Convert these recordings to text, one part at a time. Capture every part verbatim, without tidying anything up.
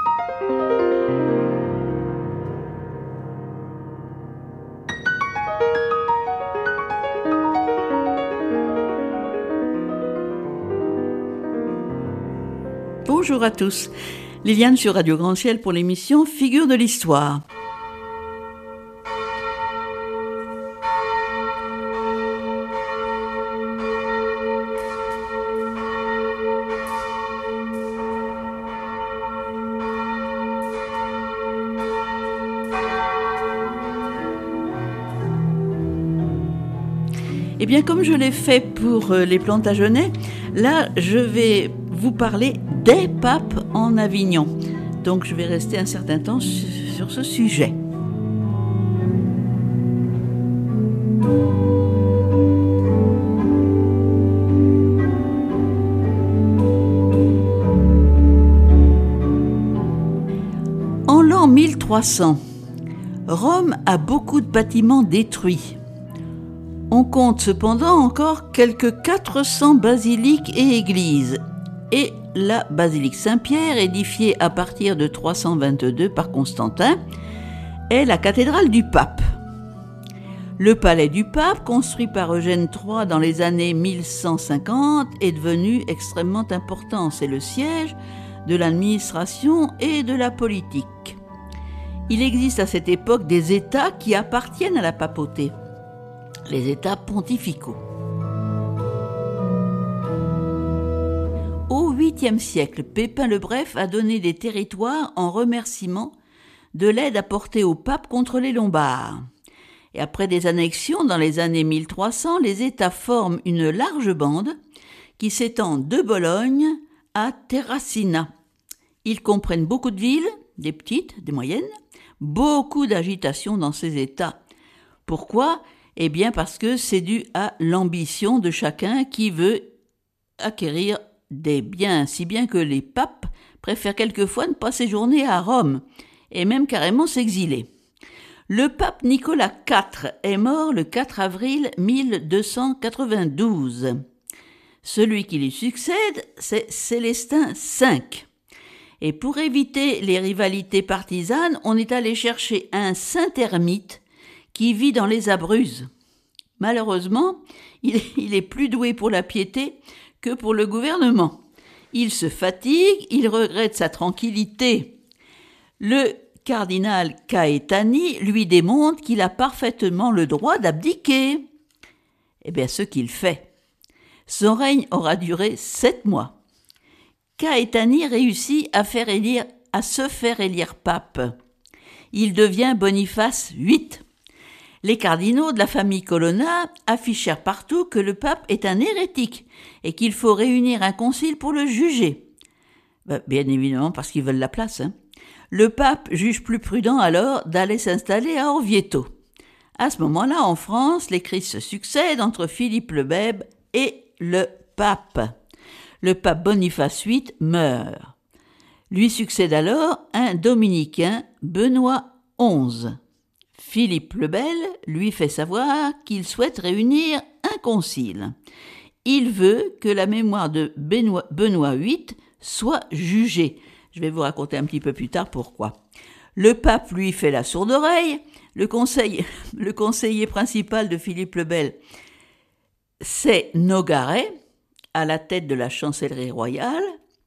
Bonjour à tous, Liliane sur Radio Grand Ciel pour l'émission Figures de l'Histoire. Eh bien, comme je l'ai fait pour les Plantagenets, là, je vais vous parler des papes en Avignon. Donc, je vais rester un certain temps sur ce sujet. En l'an mille trois cents, Rome a beaucoup de bâtiments détruits. On compte cependant encore quelques quatre cents basiliques et églises. Et la basilique Saint-Pierre, édifiée à partir de trois cent vingt-deux par Constantin, est la cathédrale du pape. Le palais du pape, construit par Eugène trois dans les années mille cent cinquante, est devenu extrêmement important. C'est le siège de l'administration et de la politique. Il existe à cette époque des États qui appartiennent à la papauté. Les États pontificaux. Au huitième siècle, Pépin le Bref a donné des territoires en remerciement de l'aide apportée au pape contre les Lombards. Et après des annexions dans les années mille trois cents, les États forment une large bande qui s'étend de Bologne à Terracina. Ils comprennent beaucoup de villes, des petites, des moyennes, beaucoup d'agitation dans ces États. Pourquoi ? Eh bien parce que c'est dû à l'ambition de chacun qui veut acquérir des biens, si bien que les papes préfèrent quelquefois ne pas séjourner à Rome, et même carrément s'exiler. Le pape Nicolas quatre est mort le quatre avril mille deux cent quatre-vingt-douze. Celui qui lui succède, c'est Célestin cinq. Et pour éviter les rivalités partisanes, on est allé chercher un saint ermite qui vit dans les Abruzzes. Malheureusement, il, il est plus doué pour la piété que pour le gouvernement. Il se fatigue, il regrette sa tranquillité. Le cardinal Caetani lui démontre qu'il a parfaitement le droit d'abdiquer. Eh bien, ce qu'il fait. Son règne aura duré sept mois. Caetani réussit à, faire élire, à se faire élire pape. Il devient Boniface huit. Les cardinaux de la famille Colonna affichèrent partout que le pape est un hérétique et qu'il faut réunir un concile pour le juger. Ben, bien évidemment parce qu'ils veulent la place. Hein. Le pape juge plus prudent alors d'aller s'installer à Orvieto. À ce moment-là, en France, les crises se succèdent entre Philippe le Bèbe et le pape. Le pape Boniface huit meurt. Lui succède alors un dominicain, Benoît onze. Philippe le Bel lui fait savoir qu'il souhaite réunir un concile. Il veut que la mémoire de Benoît, Benoît huit soit jugée. Je vais vous raconter un petit peu plus tard pourquoi. Le pape lui fait la sourde oreille. Le, conseil, le conseiller principal de Philippe le Bel, c'est Nogaret, à la tête de la chancellerie royale.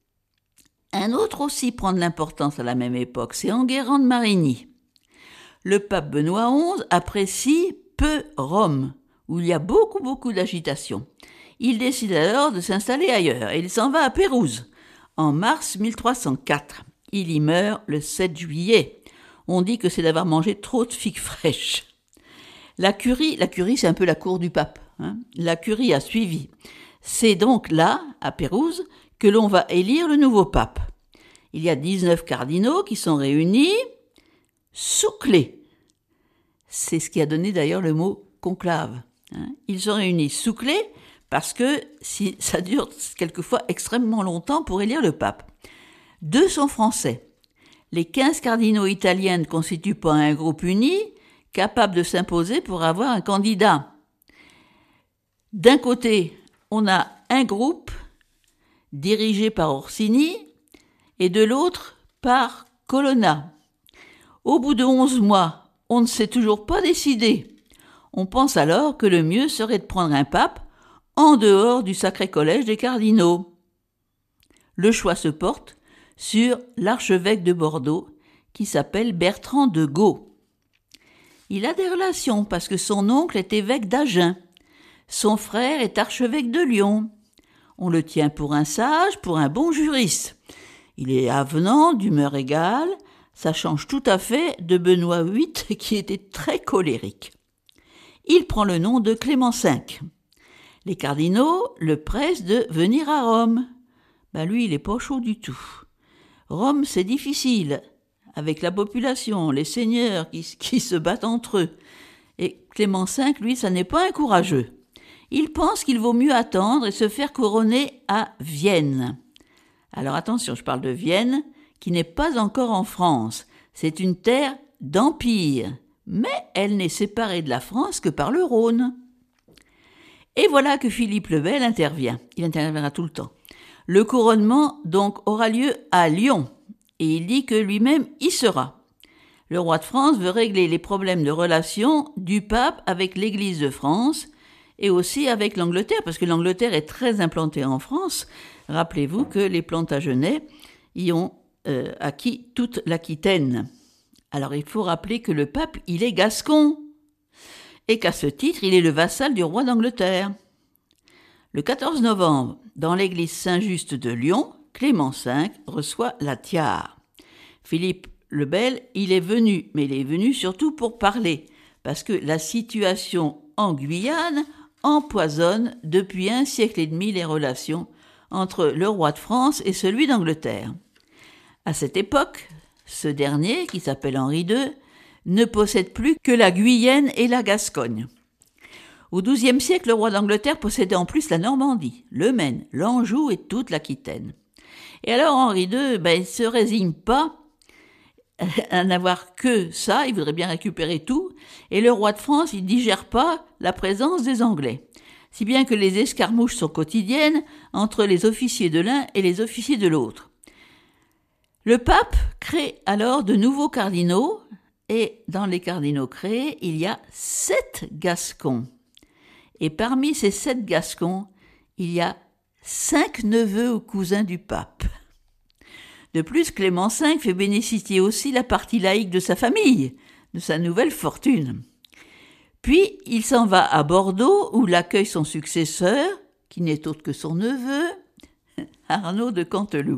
Un autre aussi prend de l'importance à la même époque, c'est Enguerrand de Marigny. Le pape Benoît onze apprécie peu Rome, où il y a beaucoup, beaucoup d'agitation. Il décide alors de s'installer ailleurs et il s'en va à Pérouse, en mars mille trois cent quatre. Il y meurt le sept juillet. On dit que c'est d'avoir mangé trop de figues fraîches. La curie, la curie c'est un peu la cour du pape. Hein. La curie a suivi. C'est donc là, à Pérouse, que l'on va élire le nouveau pape. Il y a dix-neuf cardinaux qui sont réunis sous clé. C'est ce qui a donné d'ailleurs le mot conclave. Hein. Ils sont réunis sous clé parce que si, ça dure quelquefois extrêmement longtemps pour élire le pape. Deux sont français. Les quinze cardinaux italiens ne constituent pas un groupe uni capable de s'imposer pour avoir un candidat. D'un côté, on a un groupe dirigé par Orsini et de l'autre par Colonna. Au bout de onze mois, on ne s'est toujours pas décidé. On pense alors que le mieux serait de prendre un pape en dehors du sacré collège des cardinaux. Le choix se porte sur l'archevêque de Bordeaux, qui s'appelle Bertrand de Gaux. Il a des relations parce que son oncle est évêque d'Agen. Son frère est archevêque de Lyon. On le tient pour un sage, pour un bon juriste. Il est avenant, d'humeur égale. Ça change tout à fait de Benoît huit, qui était très colérique. Il prend le nom de Clément cinq. Les cardinaux le pressent de venir à Rome. Ben lui, il est pas chaud du tout. Rome, c'est difficile, avec la population, les seigneurs qui, qui se battent entre eux. Et Clément cinq, lui, ça n'est pas un courageux. Il pense qu'il vaut mieux attendre et se faire couronner à Vienne. Alors attention, je parle de Vienne, qui n'est pas encore en France. C'est une terre d'empire, mais elle n'est séparée de la France que par le Rhône. Et voilà que Philippe le Bel intervient. Il interviendra tout le temps. Le couronnement, donc, aura lieu à Lyon, et il dit que lui-même y sera. Le roi de France veut régler les problèmes de relations du pape avec l'Église de France et aussi avec l'Angleterre, parce que l'Angleterre est très implantée en France. Rappelez-vous que les Plantagenets y ont euh, acquis toute l'Aquitaine. Alors il faut rappeler que le pape, il est gascon, et qu'à ce titre, il est le vassal du roi d'Angleterre. Le quatorze novembre, dans l'église Saint-Just de Lyon, Clément cinq reçoit la tiare. Philippe le Bel, il est venu, mais il est venu surtout pour parler, parce que la situation en Guyane empoisonne depuis un siècle et demi les relations entre le roi de France et celui d'Angleterre. À cette époque, ce dernier, qui s'appelle Henri deux, ne possède plus que la Guyenne et la Gascogne. Au douzième siècle, le roi d'Angleterre possédait en plus la Normandie, le Maine, l'Anjou et toute l'Aquitaine. Et alors Henri deux, ben, il ne se résigne pas à n'avoir que ça, il voudrait bien récupérer tout, et le roi de France, il ne digère pas la présence des Anglais. Si bien que les escarmouches sont quotidiennes entre les officiers de l'un et les officiers de l'autre. Le pape crée alors de nouveaux cardinaux, et dans les cardinaux créés, il y a sept Gascons. Et parmi ces sept Gascons, il y a cinq neveux ou cousins du pape. De plus, Clément cinq fait bénéficier aussi la partie laïque de sa famille, de sa nouvelle fortune. Puis, il s'en va à Bordeaux, où l'accueille son successeur, qui n'est autre que son neveu, Arnaud de Canteloup.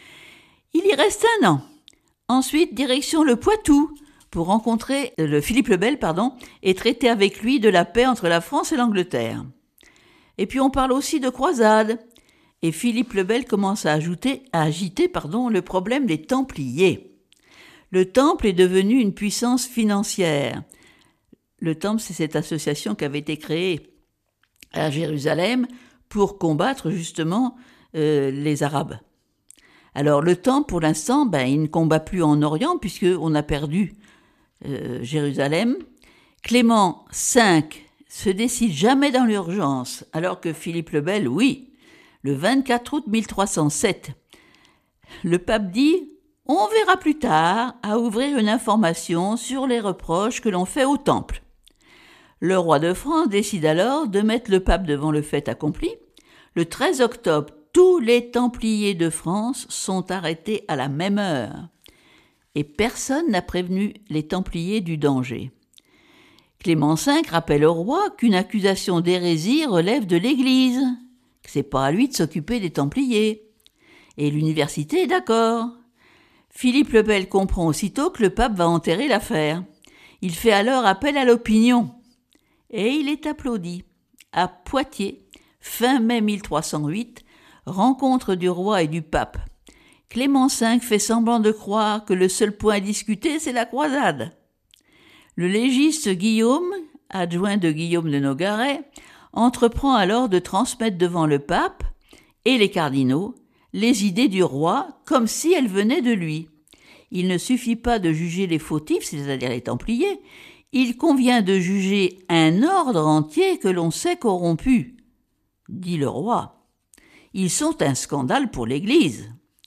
Il y reste un an. Ensuite, direction le Poitou, pour rencontrer le Philippe le Bel, pardon, et traiter avec lui de la paix entre la France et l'Angleterre. Et puis on parle aussi de croisade. Et Philippe le Bel commence à, ajouter, à agiter pardon, le problème des Templiers. Le Temple est devenu une puissance financière. Le Temple, c'est cette association qui avait été créée à Jérusalem pour combattre justement euh, les Arabes. Alors le Temple, pour l'instant, ben, il ne combat plus en Orient puisqu'on a perdu euh, Jérusalem. Clément cinq se décide jamais dans l'urgence, alors que Philippe le Bel, oui. Le vingt-quatre août mille trois cent sept, le pape dit « On verra plus tard à ouvrir une information sur les reproches que l'on fait au Temple ». Le roi de France décide alors de mettre le pape devant le fait accompli. Le treize octobre, tous les Templiers de France sont arrêtés à la même heure. Et personne n'a prévenu les Templiers du danger. Clément cinq rappelle au roi qu'une accusation d'hérésie relève de l'Église. C'est pas à lui de s'occuper des Templiers. Et l'université est d'accord. Philippe le Bel comprend aussitôt que le pape va enterrer l'affaire. Il fait alors appel à l'opinion. Et il est applaudi. À Poitiers, fin mai mille trois cent huit, rencontre du roi et du pape. Clément cinq fait semblant de croire que le seul point à discuter, c'est la croisade. Le légiste Guillaume, adjoint de Guillaume de Nogaret, entreprend alors de transmettre devant le pape et les cardinaux les idées du roi comme si elles venaient de lui. Il ne suffit pas de juger les fautifs, c'est-à-dire les Templiers, il convient de juger un ordre entier que l'on sait corrompu, dit le roi. Ils sont un scandale pour l'Église.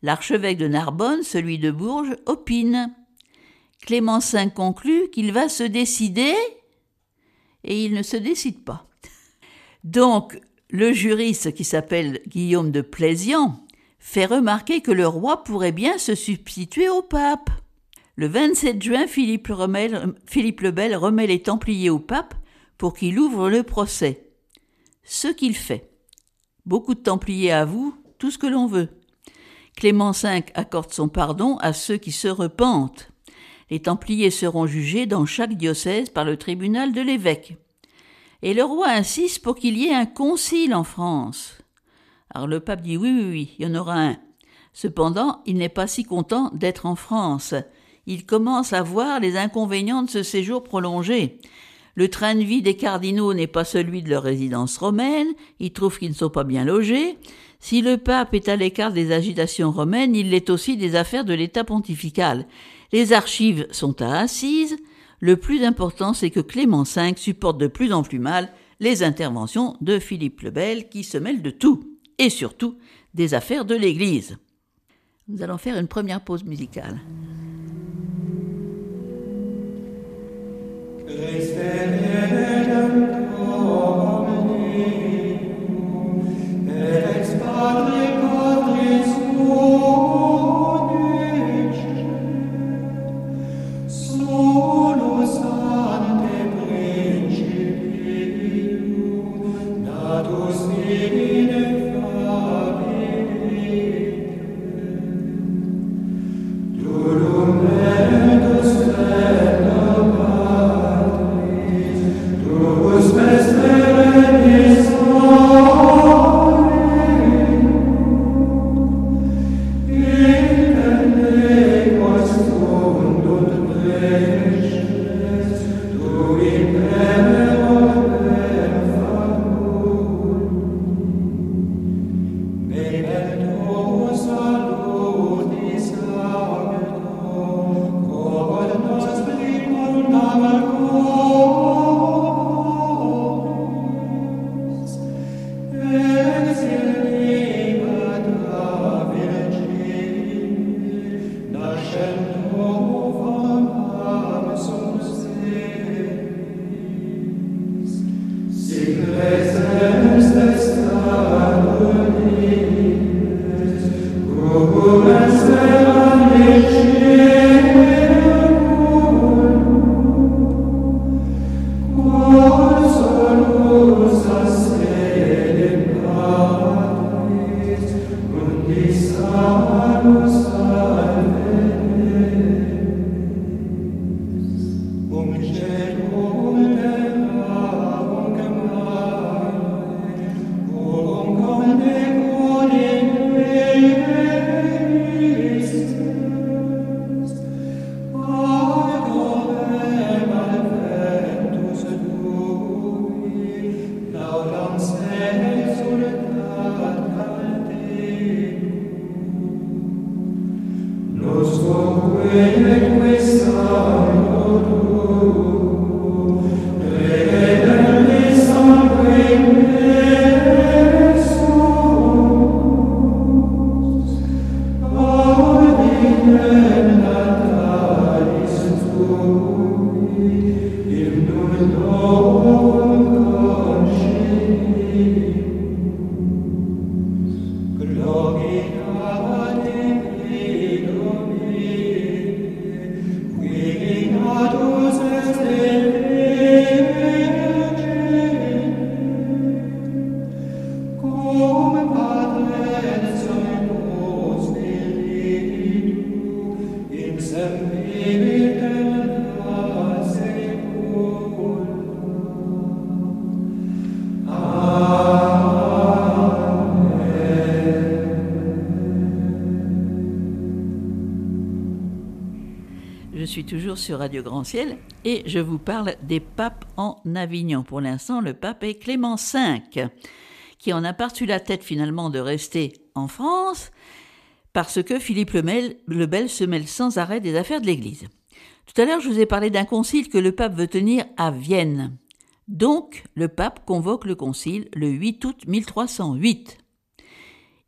L'archevêque de Narbonne, celui de Bourges, opine. Clément cinq conclut qu'il va se décider et il ne se décide pas. Donc, le juriste qui s'appelle Guillaume de Plaisian fait remarquer que le roi pourrait bien se substituer au pape. Le vingt-sept juin, Philippe, Remel, Philippe le Bel remet les Templiers au pape pour qu'il ouvre le procès. Ce qu'il fait. Beaucoup de Templiers avouent tout ce que l'on veut. Clément cinq accorde son pardon à ceux qui se repentent. Les Templiers seront jugés dans chaque diocèse par le tribunal de l'évêque. Et le roi insiste pour qu'il y ait un concile en France. Alors le pape dit oui, oui, oui, il y en aura un. Cependant, il n'est pas si content d'être en France. Il commence à voir les inconvénients de ce séjour prolongé. Le train de vie des cardinaux n'est pas celui de leur résidence romaine, il trouve qu'ils ne sont pas bien logés. Si le pape est à l'écart des agitations romaines, il l'est aussi des affaires de l'État pontifical. Les archives sont à Assise. Le plus important, c'est que Clément cinq supporte de plus en plus mal les interventions de Philippe le Bel qui se mêle de tout, et surtout des affaires de l'Église. Nous allons faire une première pause musicale. Je suis toujours sur Radio Grand Ciel et je vous parle des papes en Avignon. Pour l'instant, le pape est Clément cinq, qui en a parti la tête finalement de rester en France parce que Philippe le Bel se mêle sans arrêt des affaires de l'Église. Tout à l'heure, je vous ai parlé d'un concile que le pape veut tenir à Vienne. Donc, le pape convoque le concile le huit août mille trois cent huit.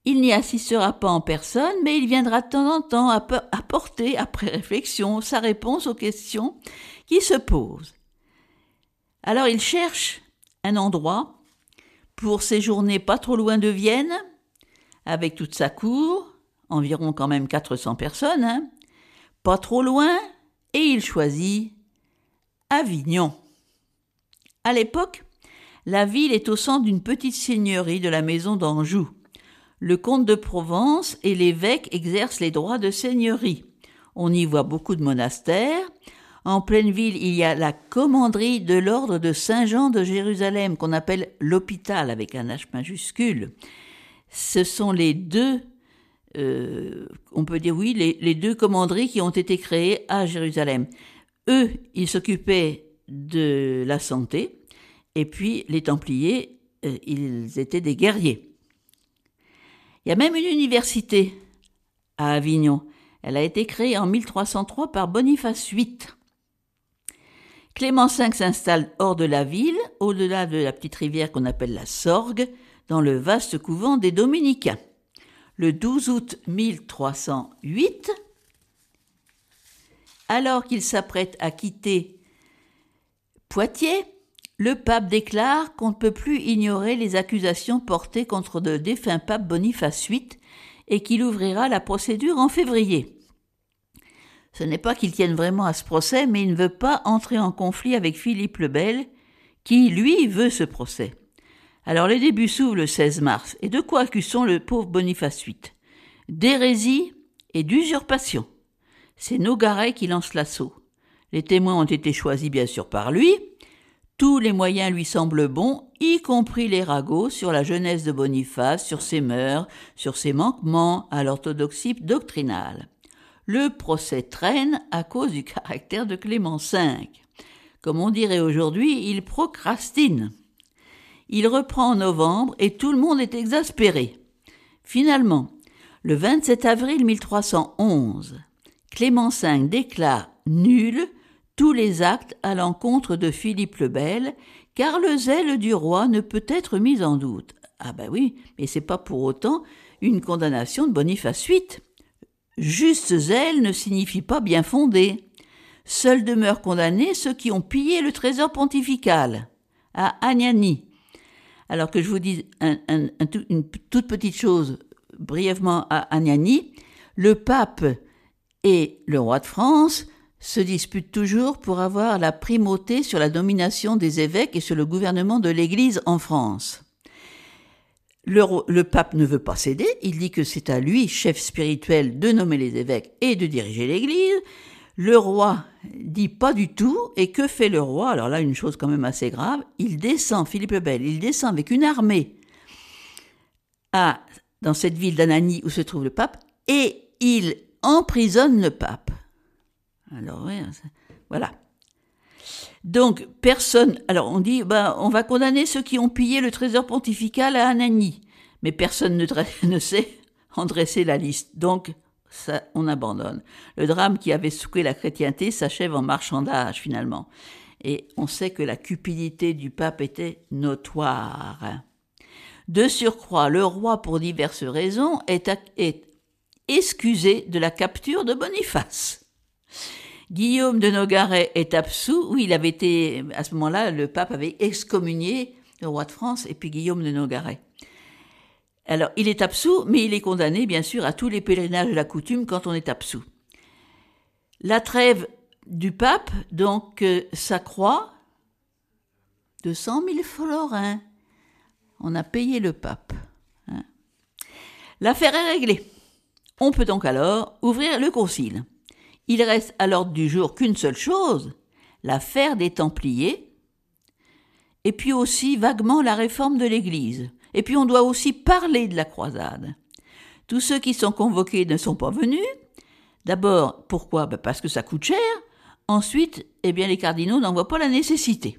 Il n'y assistera pas en personne, mais il viendra de temps en temps apporter, après réflexion, sa réponse aux questions qui se posent. Alors il cherche un endroit pour séjourner pas trop loin de Vienne, avec toute sa cour, environ quand même quatre cents personnes, hein, pas trop loin, et il choisit Avignon. À l'époque, la ville est au centre d'une petite seigneurie de la maison d'Anjou. Le comte de Provence et l'évêque exercent les droits de seigneurie. On y voit beaucoup de monastères. En pleine ville, il y a la commanderie de l'ordre de Saint-Jean de Jérusalem, qu'on appelle l'hôpital avec un H majuscule. Ce sont les deux, euh, on peut dire oui, les, les deux commanderies qui ont été créées à Jérusalem. Eux, ils s'occupaient de la santé, et puis les Templiers, euh, ils étaient des guerriers. Il y a même une université à Avignon. Elle a été créée en mille trois cent trois par Boniface huit. Clément cinq s'installe hors de la ville, au-delà de la petite rivière qu'on appelle la Sorgue, dans le vaste couvent des Dominicains. Le douze août mille trois cent huit, alors qu'il s'apprête à quitter Poitiers, le pape déclare qu'on ne peut plus ignorer les accusations portées contre le défunt pape Boniface huit et qu'il ouvrira la procédure en février. Ce n'est pas qu'il tienne vraiment à ce procès, mais il ne veut pas entrer en conflit avec Philippe le Bel, qui, lui, veut ce procès. Alors les débuts s'ouvrent le seize mars, et de quoi accuse-t-on le pauvre Boniface huit ? D'hérésie et d'usurpation. C'est Nogaret qui lance l'assaut. Les témoins ont été choisis bien sûr par lui. Tous les moyens lui semblent bons, y compris les ragots sur la jeunesse de Boniface, sur ses mœurs, sur ses manquements à l'orthodoxie doctrinale. Le procès traîne à cause du caractère de Clément cinq. Comme on dirait aujourd'hui, il procrastine. Il reprend en novembre et tout le monde est exaspéré. Finalement, le vingt-sept avril mille trois cent onze, Clément cinq déclare nuls tous les actes à l'encontre de Philippe le Bel, car le zèle du roi ne peut être mis en doute. Ah ben oui, mais c'est pas pour autant une condamnation de Boniface huit. Juste zèle ne signifie pas bien fondé. Seuls demeurent condamnés ceux qui ont pillé le trésor pontifical, à Agnani. Alors que je vous dise un, un, un, une toute petite chose brièvement à Agnani, le pape et le roi de France se disputent toujours pour avoir la primauté sur la domination des évêques et sur le gouvernement de l'Église en France. Le, le pape ne veut pas céder, il dit que c'est à lui, chef spirituel, de nommer les évêques et de diriger l'Église. Le roi dit pas du tout, et que fait le roi ? Alors là, une chose quand même assez grave, il descend, Philippe le Bel, il descend avec une armée à, dans cette ville d'Anagni où se trouve le pape, et il emprisonne le pape. Alors, oui, voilà. Donc, personne... Alors, on dit, ben, on va condamner ceux qui ont pillé le trésor pontifical à Anagni. Mais personne ne, ne sait en dresser la liste. Donc, ça, on abandonne. Le drame qui avait secoué la chrétienté s'achève en marchandage, finalement. Et on sait que la cupidité du pape était notoire. De surcroît, le roi, pour diverses raisons, est, est excusé de la capture de Boniface. Guillaume de Nogaret est absous, oui, il avait été, à ce moment-là, le pape avait excommunié le roi de France et puis Guillaume de Nogaret. Alors, il est absous, mais il est condamné, bien sûr, à tous les pèlerinages de la coutume quand on est absous. La trêve du pape, donc, euh, s'accroît de cent mille florins. On a payé le pape. Hein. L'affaire est réglée. On peut donc alors ouvrir le concile. Il reste à l'ordre du jour qu'une seule chose, l'affaire des Templiers, et puis aussi vaguement la réforme de l'Église. Et puis on doit aussi parler de la croisade. Tous ceux qui sont convoqués ne sont pas venus. D'abord, pourquoi ? Ben parce que ça coûte cher. Ensuite, eh bien, les cardinaux n'en voient pas la nécessité.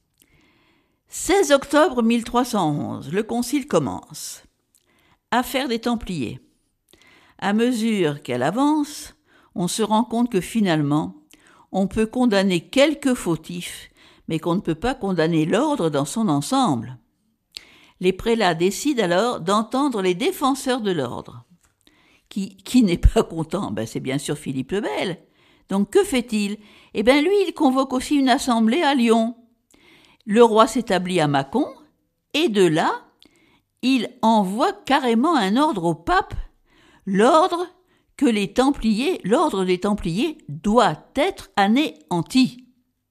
seize octobre mille trois cent onze, le concile commence. Affaire des Templiers. À mesure qu'elle avance, on se rend compte que finalement, on peut condamner quelques fautifs, mais qu'on ne peut pas condamner l'ordre dans son ensemble. Les prélats décident alors d'entendre les défenseurs de l'ordre. Qui, qui n'est pas content? Ben, c'est bien sûr Philippe le Bel. Donc que fait-il? Eh bien lui, il convoque aussi une assemblée à Lyon. Le roi s'établit à Mâcon, et de là, il envoie carrément un ordre au pape, l'ordre que les Templiers, l'ordre des Templiers doit être anéanti.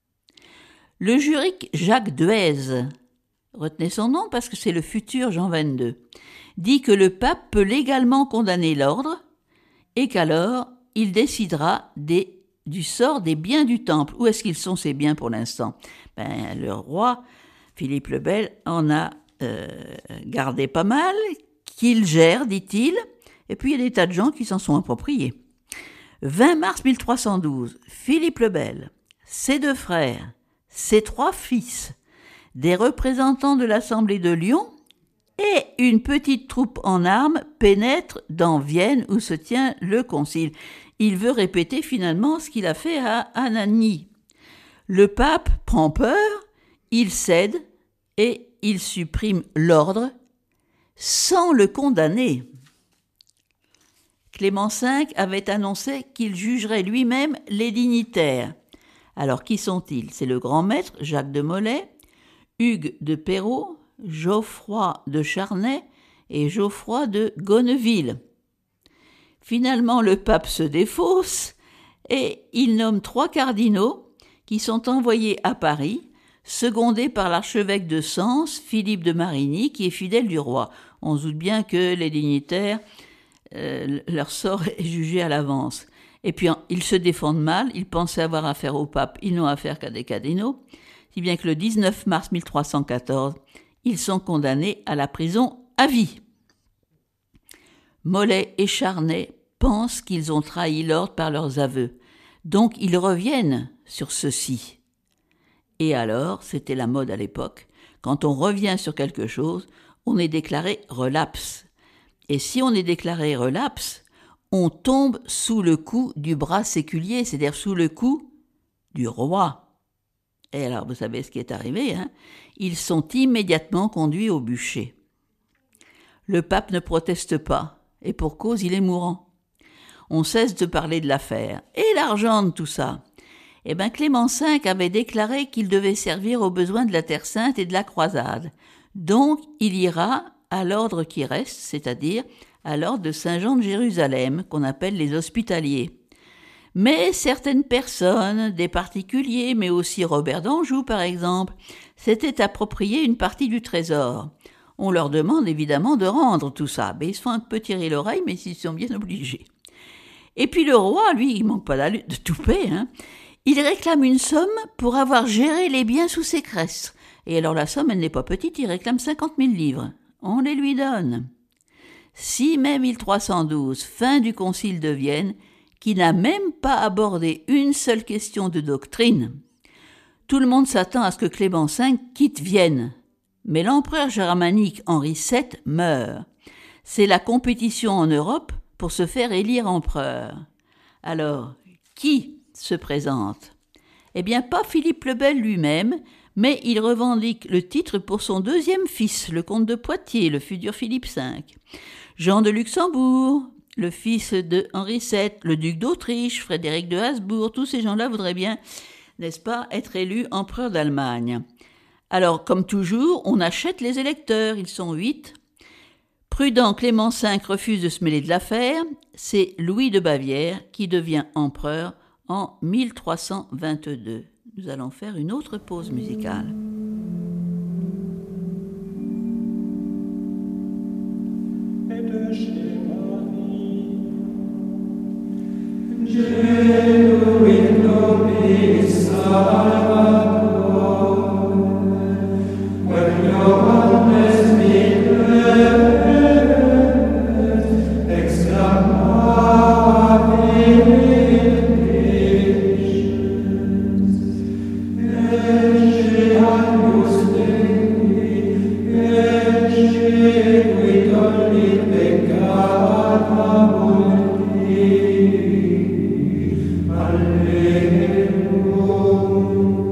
Le jurique Jacques Duèze, retenez son nom parce que c'est le futur Jean vingt-deux, dit que le pape peut légalement condamner l'ordre et qu'alors il décidera des, du sort des biens du temple. Où est-ce qu'ils sont ces biens pour l'instant? Ben, le roi Philippe le Bel en a euh, gardé pas mal, qu'il gère, dit-il, et puis il y a des tas de gens qui s'en sont appropriés. vingt mars mille trois cent douze, Philippe le Bel, ses deux frères, ses trois fils, des représentants de l'Assemblée de Lyon et une petite troupe en armes pénètrent dans Vienne où se tient le concile. Il veut répéter finalement ce qu'il a fait à Anagni. Le pape prend peur, il cède et il supprime l'ordre sans le condamner. Clément cinq avait annoncé qu'il jugerait lui-même les dignitaires. Alors qui sont-ils? C'est le grand maître Jacques de Molay, Hugues de Perrot, Geoffroy de Charnay et Geoffroy de Gonneville. Finalement, le pape se défausse et il nomme trois cardinaux qui sont envoyés à Paris, secondés par l'archevêque de Sens, Philippe de Marigny, qui est fidèle du roi. On se doute bien que les dignitaires, euh, leur sort est jugé à l'avance. Et puis, ils se défendent mal, ils pensaient avoir affaire au pape, ils n'ont affaire qu'à des cardinaux, si bien que le dix-neuf mars mille trois cent quatorze, ils sont condamnés à la prison à vie. Molay et Charnay pensent qu'ils ont trahi l'ordre par leurs aveux, donc ils reviennent sur ceci. Et alors, c'était la mode à l'époque, quand on revient sur quelque chose, on est déclaré relapse. Et si on est déclaré relapse, on tombe sous le coup du bras séculier, c'est-à-dire sous le coup du roi. Et alors, vous savez ce qui est arrivé, hein? Ils sont immédiatement conduits au bûcher. Le pape ne proteste pas, et pour cause, il est mourant. On cesse de parler de l'affaire. Et l'argent de tout ça? Eh bien, Clément cinq avait déclaré qu'il devait servir aux besoins de la Terre Sainte et de la croisade. Donc, il ira à l'ordre qui reste, c'est-à-dire à l'ordre de Saint-Jean de Jérusalem, qu'on appelle les Hospitaliers. Mais certaines personnes, des particuliers, mais aussi Robert d'Anjou par exemple, s'étaient approprié une partie du trésor. On leur demande évidemment de rendre tout ça. Mais ils se font un peu tirer l'oreille, mais ils sont bien obligés. Et puis le roi, lui, il manque pas de toupet, hein. Il réclame une somme pour avoir géré les biens sous séquestre. Et alors la somme, elle n'est pas petite, il réclame cinquante mille livres. On les lui donne. six mai mille trois cent douze, fin du concile de Vienne, qui n'a même pas abordé une seule question de doctrine. Tout le monde s'attend à ce que Clément cinq quitte Vienne. Mais l'empereur germanique Henri sept meurt. C'est la compétition en Europe pour se faire élire empereur. Alors, qui se présente? Eh bien, pas Philippe le Bel lui-même, mais il revendique le titre pour son deuxième fils, le comte de Poitiers, le futur Philippe cinq. Jean de Luxembourg, le fils de Henri sept, le duc d'Autriche, Frédéric de Habsbourg, tous ces gens-là voudraient bien, n'est-ce pas, être élus empereur d'Allemagne. Alors, comme toujours, on achète les électeurs, ils sont huit. Prudent Clément cinq refuse de se mêler de l'affaire, c'est Louis de Bavière qui devient empereur en mille trois cent vingt-deux. Nous allons faire une autre pause musicale. Alleluia.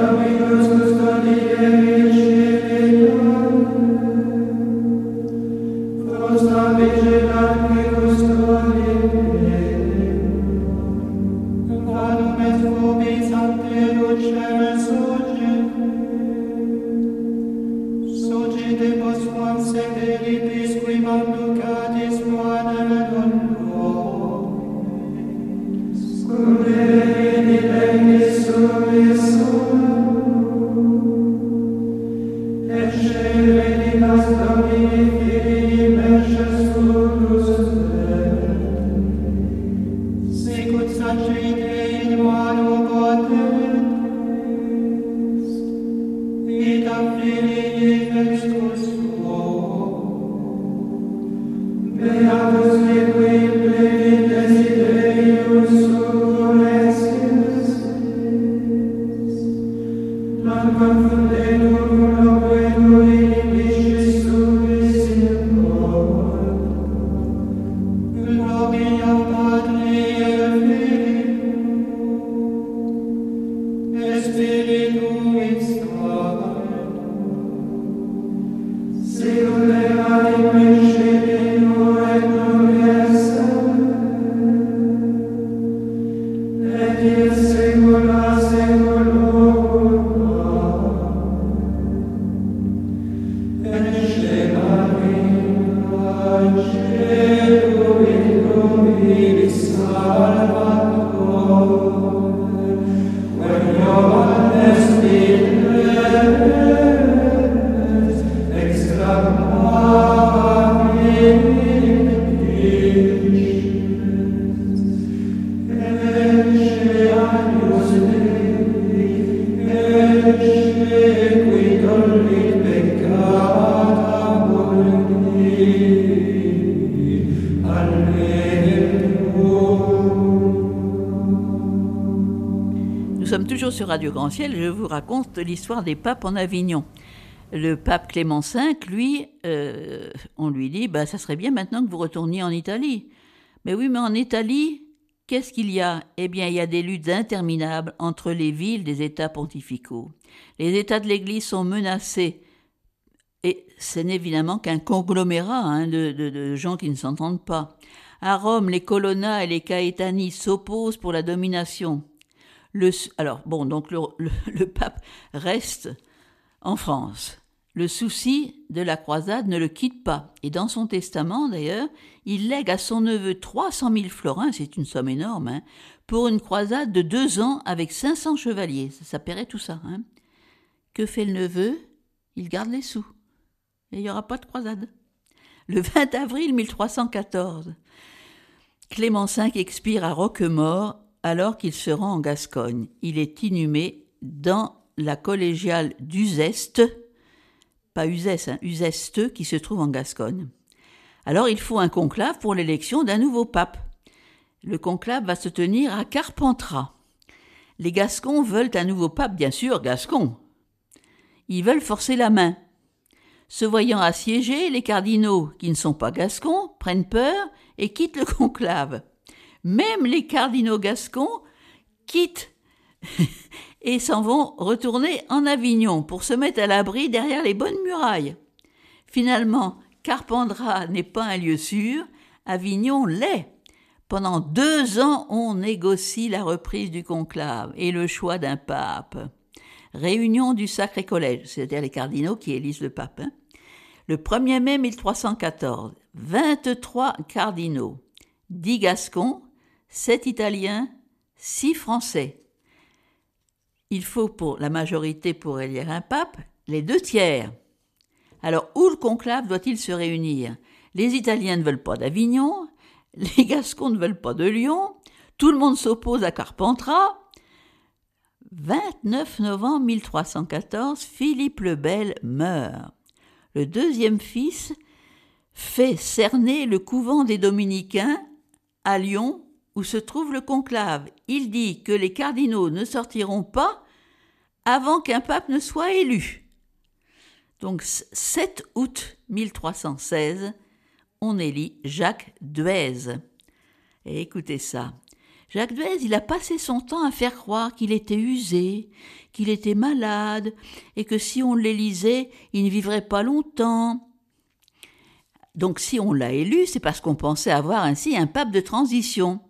Sur Radio Grand-Ciel, je vous raconte l'histoire des papes en Avignon. Le pape Clément cinq, lui, euh, on lui dit bah, « ça serait bien maintenant que vous retourniez en Italie ». Mais oui, mais en Italie, qu'est-ce qu'il y a ? Eh bien, il y a des luttes interminables entre les villes des États pontificaux. Les États de l'Église sont menacés. Et ce n'est évidemment qu'un conglomérat hein, de, de, de gens qui ne s'entendent pas. À Rome, les Colonna et les Caetani s'opposent pour la domination. Le, alors, bon, donc le, le, le pape reste en France. Le souci de la croisade ne le quitte pas. Et dans son testament, d'ailleurs, il lègue à son neveu trois cent mille florins, c'est une somme énorme, hein, pour une croisade de deux ans avec cinq cents chevaliers. Ça, ça paierait tout ça. Hein. Que fait le neveu ? Il garde les sous. Et il n'y aura pas de croisade. Le vingt avril mille trois cent quatorze, Clément cinq expire à Roquemaure, alors qu'il se rend en Gascogne. Il est inhumé dans la collégiale d'Uzeste, pas Uzès, hein, Uzeste, qui se trouve en Gascogne. Alors il faut un conclave pour l'élection d'un nouveau pape. Le conclave va se tenir à Carpentras. Les Gascons veulent un nouveau pape, bien sûr, gascon. Ils veulent forcer la main. Se voyant assiégés, les cardinaux, qui ne sont pas gascons, prennent peur et quittent le conclave. Même les cardinaux gascons quittent et s'en vont retourner en Avignon pour se mettre à l'abri derrière les bonnes murailles. Finalement, Carpentras n'est pas un lieu sûr, Avignon l'est. Pendant deux ans, on négocie la reprise du conclave et le choix d'un pape. Réunion du Sacré Collège, c'est-à-dire les cardinaux qui élisent le pape. Hein. Le premier mai mille trois cent quatorze, vingt-trois cardinaux, dix gascons, sept Italiens, six Français. Il faut pour la majorité pour élire un pape, les deux tiers. Alors, où le conclave doit-il se réunir ? Les Italiens ne veulent pas d'Avignon, les Gascons ne veulent pas de Lyon, tout le monde s'oppose à Carpentras. vingt-neuf novembre mille trois cent quatorze, Philippe le Bel meurt. Le deuxième fils fait cerner le couvent des Dominicains à Lyon, où se trouve le conclave. Il dit que les cardinaux ne sortiront pas avant qu'un pape ne soit élu. Donc, sept août mille trois cent seize, on élit Jacques Duèze. Et écoutez ça. Jacques Duez, il a passé son temps à faire croire qu'il était usé, qu'il était malade, et que si on l'élisait, il ne vivrait pas longtemps. Donc si on l'a élu, c'est parce qu'on pensait avoir ainsi un pape de transition.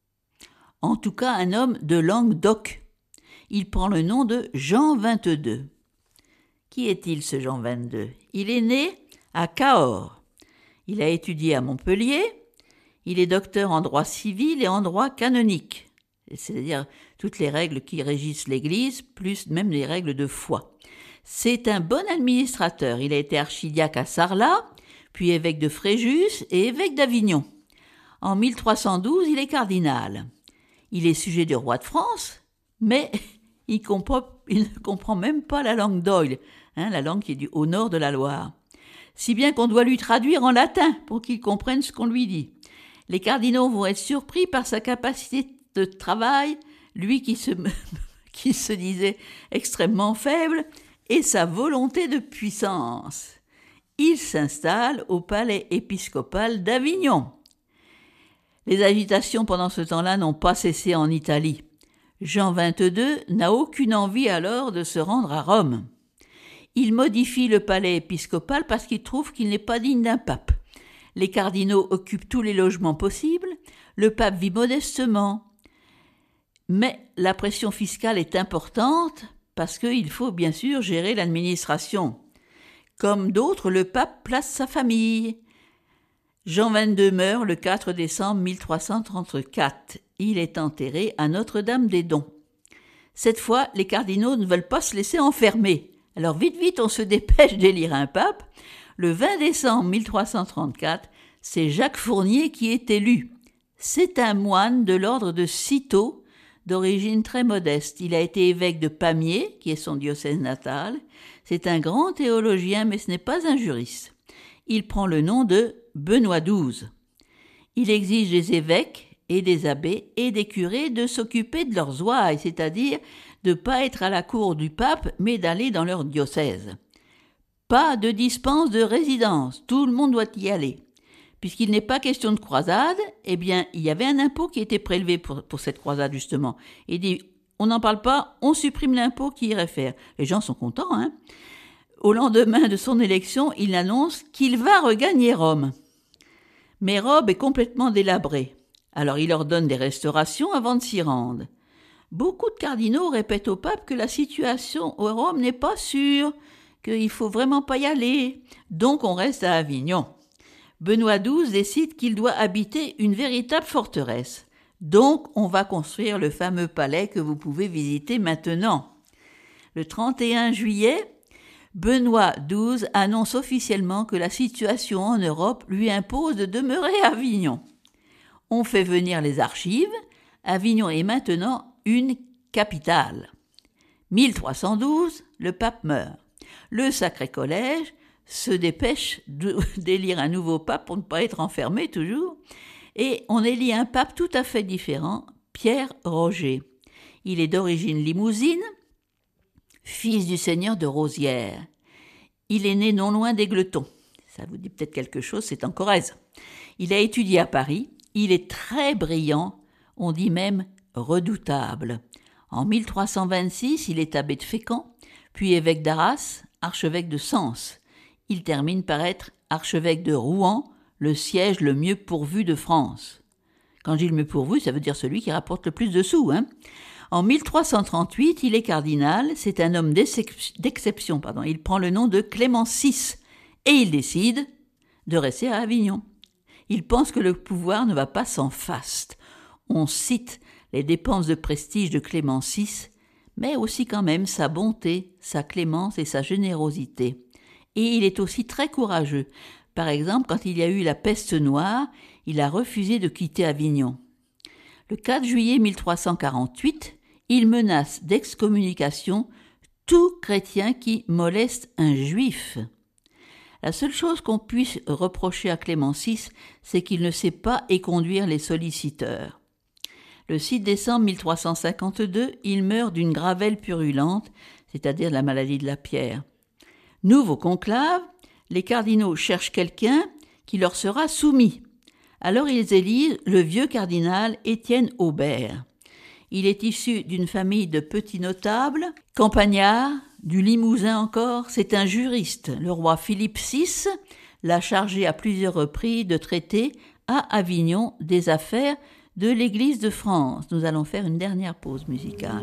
En tout cas, un homme de Languedoc. Il prend le nom de Jean vingt-deux. Qui est-il, ce Jean vingt-deux? Il est né à Cahors. Il a étudié à Montpellier. Il est docteur en droit civil et en droit canonique, c'est-à-dire toutes les règles qui régissent l'Église, plus même les règles de foi. C'est un bon administrateur. Il a été archidiacre à Sarlat, puis évêque de Fréjus et évêque d'Avignon. En mille trois cent douze, il est cardinal. Il est sujet du roi de France, mais il, comprend, il ne comprend même pas la langue d'Oïl, hein, la langue qui est du au nord de la Loire. Si bien qu'on doit lui traduire en latin pour qu'il comprenne ce qu'on lui dit. Les cardinaux vont être surpris par sa capacité de travail, lui qui se, qui se disait extrêmement faible, et sa volonté de puissance. Il s'installe au palais épiscopal d'Avignon. Les agitations pendant ce temps-là n'ont pas cessé en Italie. Jean vingt-deux n'a aucune envie alors de se rendre à Rome. Il modifie le palais épiscopal parce qu'il trouve qu'il n'est pas digne d'un pape. Les cardinaux occupent tous les logements possibles, le pape vit modestement. Mais la pression fiscale est importante parce qu'il faut bien sûr gérer l'administration. Comme d'autres, le pape place sa famille. Jean vingt-deux meurt le quatre décembre mille trois cent trente-quatre. Il est enterré à Notre-Dame-des-Dons. Cette fois, les cardinaux ne veulent pas se laisser enfermer. Alors vite vite, on se dépêche d'élire un pape. Le vingt décembre mille trois cent trente-quatre, c'est Jacques Fournier qui est élu. C'est un moine de l'ordre de Cîteaux, d'origine très modeste. Il a été évêque de Pamiers, qui est son diocèse natal. C'est un grand théologien, mais ce n'est pas un juriste. Il prend le nom de Benoît douze. Il exige des évêques et des abbés et des curés de s'occuper de leurs ouailles, c'est-à-dire de ne pas être à la cour du pape, mais d'aller dans leur diocèse. Pas de dispense de résidence, tout le monde doit y aller. Puisqu'il n'est pas question de croisade, eh bien, il y avait un impôt qui était prélevé pour, pour cette croisade, justement. Il dit, on n'en parle pas, on supprime l'impôt qui y réfère. Les gens sont contents, hein. Au lendemain de son élection, il annonce qu'il va regagner Rome. Mais Rome est complètement délabrée. Alors il ordonne des restaurations avant de s'y rendre. Beaucoup de cardinaux répètent au pape que la situation au Rome n'est pas sûre, qu'il ne faut vraiment pas y aller. Donc on reste à Avignon. Benoît douze décide qu'il doit habiter une véritable forteresse. Donc on va construire le fameux palais que vous pouvez visiter maintenant. Le trente et un juillet, Benoît douze annonce officiellement que la situation en Europe lui impose de demeurer à Avignon. On fait venir les archives. Avignon est maintenant une capitale. mille trois cent douze, le pape meurt. Le Sacré Collège se dépêche d'élire un nouveau pape pour ne pas être enfermé toujours, et on élit un pape tout à fait différent, Pierre Roger. Il est d'origine limousine, fils du seigneur de Rosières. Il est né non loin d'Égletons. Ça vous dit peut-être quelque chose, c'est en Corrèze. Il a étudié à Paris, il est très brillant, on dit même redoutable. En mille trois cent vingt-six, il est abbé de Fécamp, puis évêque d'Arras, archevêque de Sens. Il termine par être archevêque de Rouen, le siège le mieux pourvu de France. Quand je dis le mieux pourvu, ça veut dire celui qui rapporte le plus de sous, hein. En mille trois cent trente-huit, il est cardinal, c'est un homme d'exception, pardon. Il prend le nom de Clément six et il décide de rester à Avignon. Il pense que le pouvoir ne va pas sans faste. On cite les dépenses de prestige de Clément six, mais aussi quand même sa bonté, sa clémence et sa générosité. Et il est aussi très courageux. Par exemple, quand il y a eu la peste noire, il a refusé de quitter Avignon. Le quatre juillet mille trois cent quarante-huit, il menace d'excommunication tout chrétien qui moleste un juif. La seule chose qu'on puisse reprocher à Clément six, c'est qu'il ne sait pas éconduire les solliciteurs. Le six décembre mille trois cent cinquante-deux, il meurt d'une gravelle purulente, c'est-à-dire la maladie de la pierre. Nouveau conclave, les cardinaux cherchent quelqu'un qui leur sera soumis. Alors ils élisent le vieux cardinal Étienne Aubert. Il est issu d'une famille de petits notables, campagnards, du Limousin encore. C'est un juriste. Le roi Philippe six l'a chargé à plusieurs reprises de traiter à Avignon des affaires de l'Église de France. Nous allons faire une dernière pause musicale.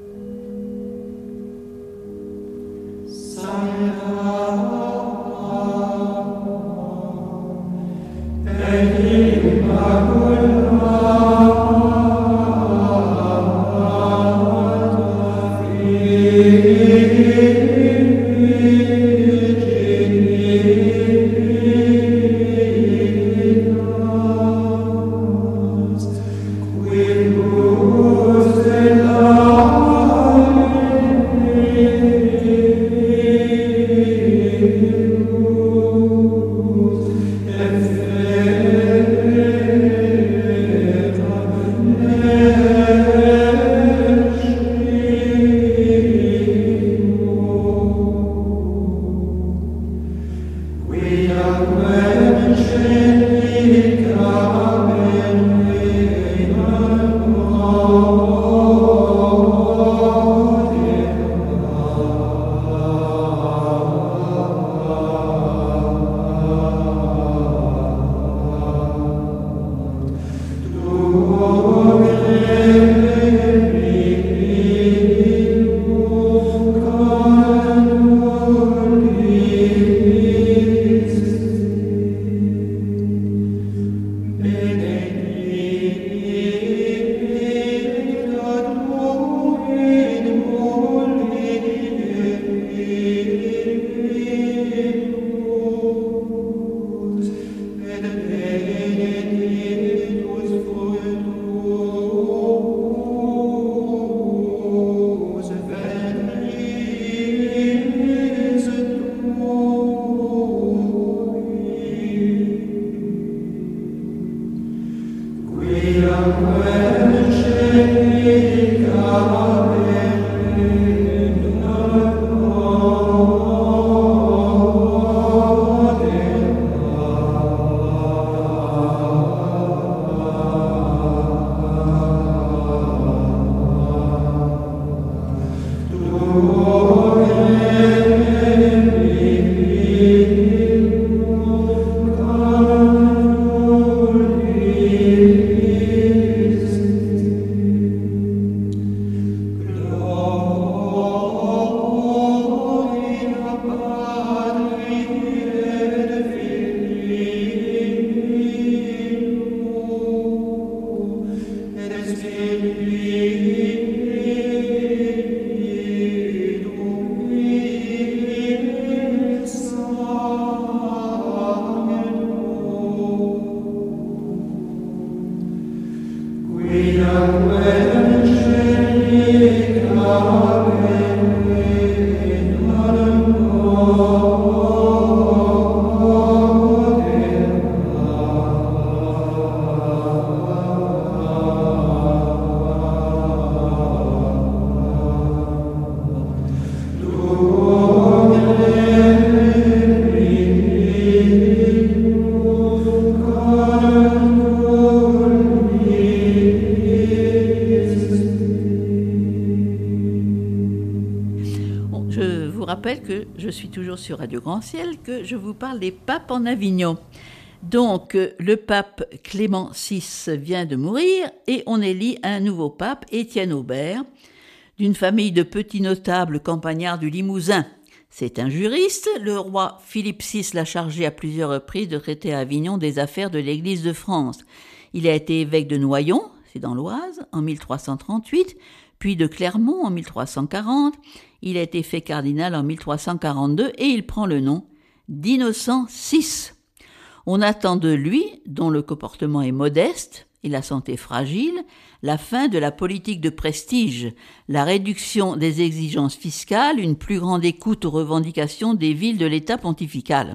Que je suis toujours sur Radio Grand Ciel, que je vous parle des papes en Avignon. Donc, le pape Clément six vient de mourir et on élit un nouveau pape, Étienne Aubert, d'une famille de petits notables campagnards du Limousin. C'est un juriste. Le roi Philippe six l'a chargé à plusieurs reprises de traiter à Avignon des affaires de l'Église de France. Il a été évêque de Noyon, c'est dans l'Oise, en mille trois cent trente-huit, puis de Clermont en mille trois cent quarante. Il a été fait cardinal en mille trois cent quarante-deux et il prend le nom d'Innocent six. On attend de lui, dont le comportement est modeste et la santé fragile, la fin de la politique de prestige, la réduction des exigences fiscales, une plus grande écoute aux revendications des villes de l'État pontifical.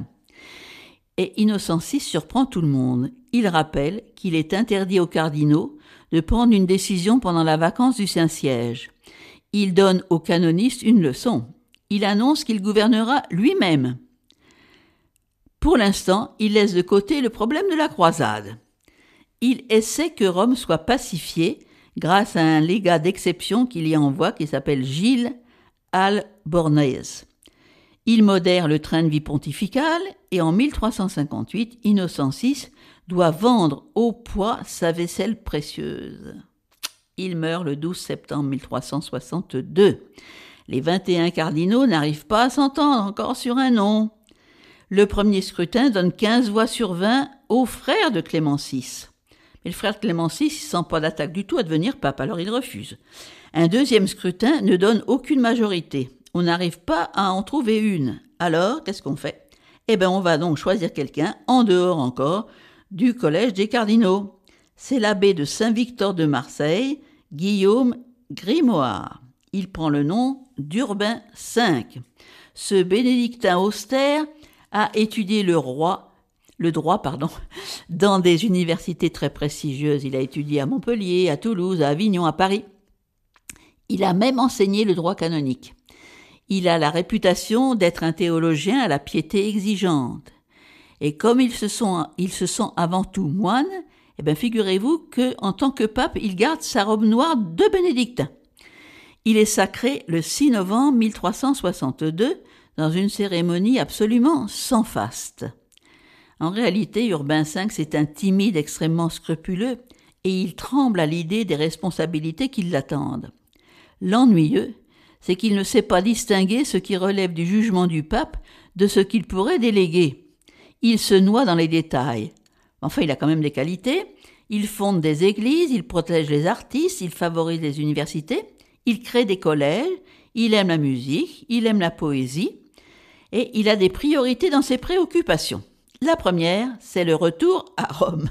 Et Innocent six surprend tout le monde. Il rappelle qu'il est interdit aux cardinaux de prendre une décision pendant la vacance du Saint-Siège. Il donne aux canonistes une leçon. Il annonce qu'il gouvernera lui-même. Pour l'instant, il laisse de côté le problème de la croisade. il essaie que Rome soit pacifiée grâce à un légat d'exception qu'il y envoie qui s'appelle Gilles Albornoz. Il modère le train de vie pontifical et en mille trois cent cinquante-huit, Innocent six doit vendre au poids sa vaisselle précieuse. Il meurt le douze septembre mille trois cent soixante-deux. Les vingt et un cardinaux n'arrivent pas à s'entendre encore sur un nom. Le premier scrutin donne quinze voix sur vingt au frère de Clément six. Mais le frère de Clément six, il ne sent pas d'attaque du tout à devenir pape, alors il refuse. Un deuxième scrutin ne donne aucune majorité. On n'arrive pas à en trouver une. Alors, qu'est-ce qu'on fait? Eh bien, on va donc choisir quelqu'un, en dehors encore, du collège des cardinaux. C'est l'abbé de Saint-Victor de Marseille, Guillaume Grimoire. Il prend le nom d'Urbain cinq. Ce bénédictin austère a étudié le roi, le droit pardon, dans des universités très prestigieuses. Il a étudié à Montpellier, à Toulouse, à Avignon, à Paris. Il a même enseigné le droit canonique. Il a la réputation d'être un théologien à la piété exigeante. Et comme il se, sont, il se sent avant tout moine, eh bien figurez-vous qu'en tant que pape, il garde sa robe noire de bénédictin. Il est sacré le six novembre mille trois cent soixante-deux dans une cérémonie absolument sans faste. En réalité, Urbain cinq, c'est un timide extrêmement scrupuleux et il tremble à l'idée des responsabilités qui l'attendent. L'ennuyeux, c'est qu'il ne sait pas distinguer ce qui relève du jugement du pape de ce qu'il pourrait déléguer. Il se noie dans les détails. Enfin, il a quand même des qualités. Il fonde des églises, il protège les artistes, il favorise les universités, il crée des collèges, il aime la musique, il aime la poésie, et il a des priorités dans ses préoccupations. La première, c'est le retour à Rome.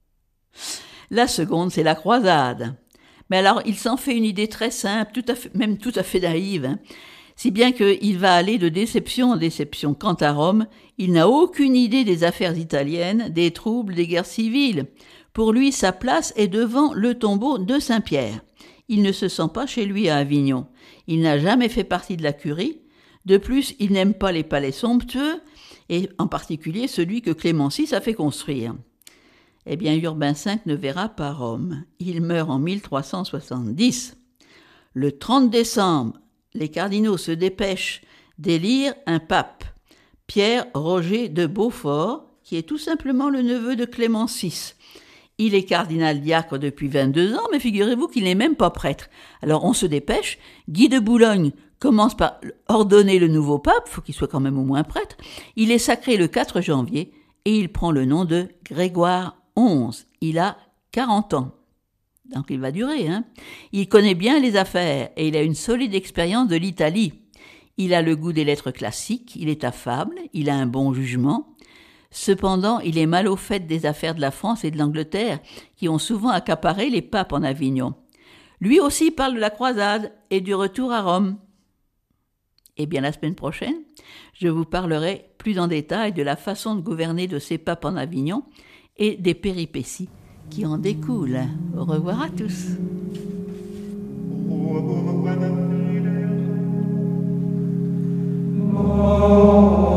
La seconde, c'est la croisade. Mais alors, il s'en fait une idée très simple, tout à fait, même tout à fait naïve, hein, si bien qu'il va aller de déception en déception. Quant à Rome, il n'a aucune idée des affaires italiennes, des troubles, des guerres civiles. Pour lui, sa place est devant le tombeau de Saint-Pierre. Il ne se sent pas chez lui à Avignon. Il n'a jamais fait partie de la curie. De plus, il n'aime pas les palais somptueux, et en particulier celui que Clément six a fait construire. Eh bien, Urbain cinq ne verra pas Rome. Il meurt en mille trois cent soixante-dix. Le trente décembre, les cardinaux se dépêchent d'élire un pape, Pierre Roger de Beaufort, qui est tout simplement le neveu de Clément six. Il est cardinal diacre depuis vingt-deux ans, mais figurez-vous qu'il n'est même pas prêtre. Alors on se dépêche, Guy de Boulogne commence par ordonner le nouveau pape, faut qu'il soit quand même au moins prêtre. Il est sacré le quatre janvier et il prend le nom de Grégoire onze. Il a quarante ans. Donc il va durer, hein. Il connaît bien les affaires et il a une solide expérience de l'Italie. Il a le goût des lettres classiques, il est affable, il a un bon jugement. Cependant, il est mal au fait des affaires de la France et de l'Angleterre, qui ont souvent accaparé les papes en Avignon. Lui aussi parle de la croisade et du retour à Rome. Eh bien, la semaine prochaine, je vous parlerai plus en détail de la façon de gouverner de ces papes en Avignon et des péripéties qui en découlent. Au revoir à tous. Oh